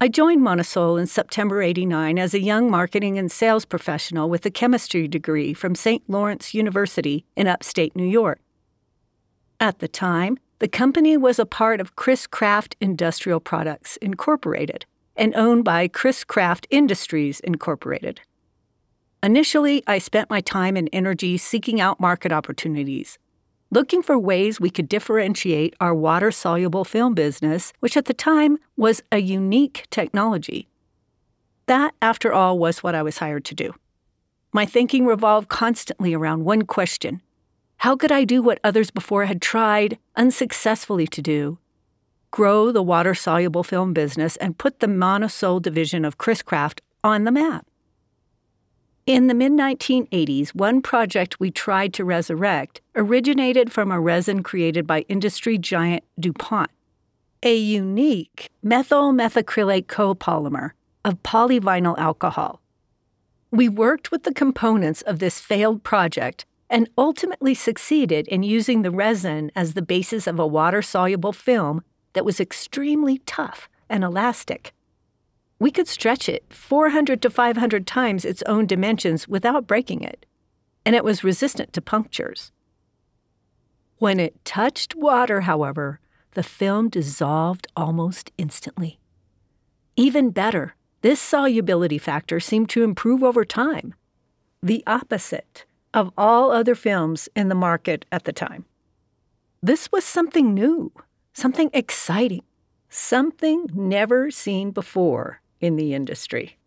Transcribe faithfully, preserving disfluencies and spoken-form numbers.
I joined Monosol in September eighty-nine as a young marketing and sales professional with a chemistry degree from Saint Lawrence University in upstate New York. At the time, the company was a part of Chris-Craft Industrial Products, Incorporated, and owned by Chris-Craft Industries, Incorporated. Initially, I spent my time and energy seeking out market opportunities, looking for ways we could differentiate our water-soluble film business, which at the time was a unique technology. That, after all, was what I was hired to do. My thinking revolved constantly around one question: how could I do what others before had tried unsuccessfully to do? Grow the water-soluble film business and put the Monosol division of Chris-Craft on the map. In the mid nineteen eighties, one project we tried to resurrect originated from a resin created by industry giant DuPont, a unique methyl methacrylate copolymer of polyvinyl alcohol. We worked with the components of this failed project and ultimately succeeded in using the resin as the basis of a water-soluble film that was extremely tough and elastic. We could stretch it four hundred to five hundred times its own dimensions without breaking it, and it was resistant to punctures. When it touched water, however, the film dissolved almost instantly. Even better, this solubility factor seemed to improve over time, the opposite of all other films in the market at the time. This was something new, something exciting, something never seen before in the industry.